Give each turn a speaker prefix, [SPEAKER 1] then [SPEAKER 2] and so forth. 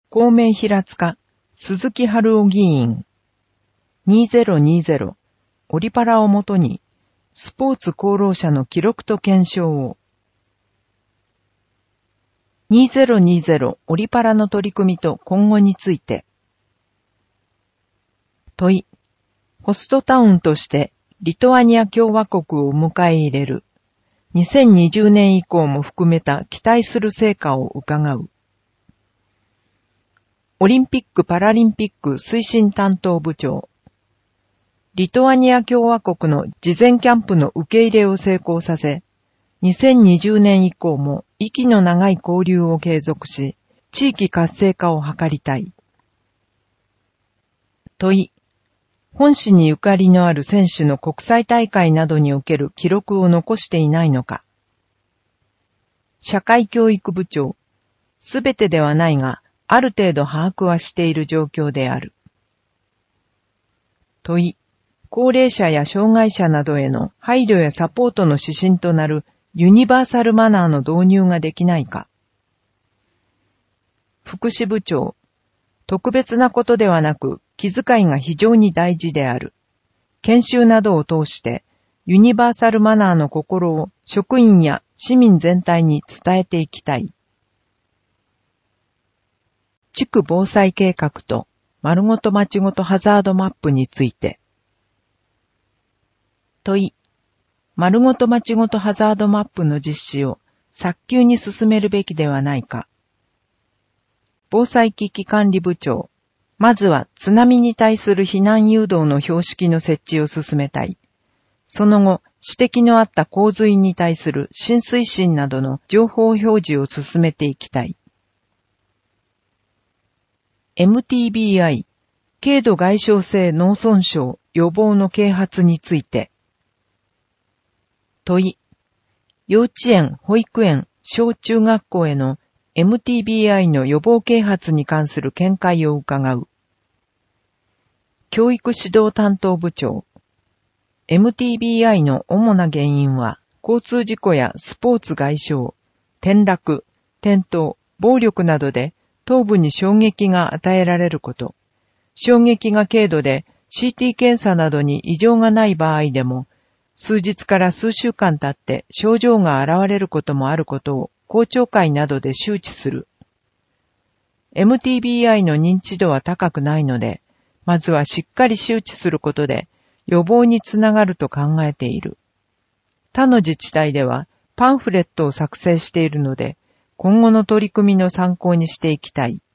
[SPEAKER 1] 公明平塚、鈴木春夫議員。2020オリパラをもとに、スポーツ功労者の記録と検証を。2020オリパラの取り組みと今後について。問い。ホストタウンとしてリトアニア共和国を迎え入れる。2020年以降も含めた期待する成果を伺う。オリンピック・パラリンピック推進担当部長。リトアニア共和国の事前キャンプの受け入れを成功させ、2020年以降も息の長い交流を継続し、地域活性化を図りたい。問い。本市にゆかりのある選手の国際大会などにおける記録を残していないのか。社会教育部長。すべてではないが、ある程度把握はしている状況である。問い。高齢者や障害者などへの配慮やサポートの指針となるユニバーサルマナーの導入ができないか。福祉部長。特別なことではなく、気遣いが非常に大事である。研修などを通して、ユニバーサルマナーの心を職員や市民全体に伝えていきたい。地区防災計画と丸ごと町ごとハザードマップについて。問い。丸ごと町ごとハザードマップの実施を早急に進めるべきではないか。防災危機管理部長。まずは津波に対する避難誘導の標識の設置を進めたい。その後、指摘のあった洪水に対する浸水深などの情報表示を進めていきたい。MTBI、軽度外傷性脳損傷予防の啓発について。問い。幼稚園、保育園、小中学校へのMTBI の予防啓発に関する見解を伺う。教育指導担当部長。MTBI の主な原因は、交通事故やスポーツ外傷、転落、転倒、暴力などで頭部に衝撃が与えられること。衝撃が軽度で CT 検査などに異常がない場合でも、数日から数週間経って症状が現れることもあることを公聴会などで周知する。MTBI の認知度は高くないので、まずはしっかり周知することで予防につながると考えている。他の自治体ではパンフレットを作成しているので、今後の取り組みの参考にしていきたい。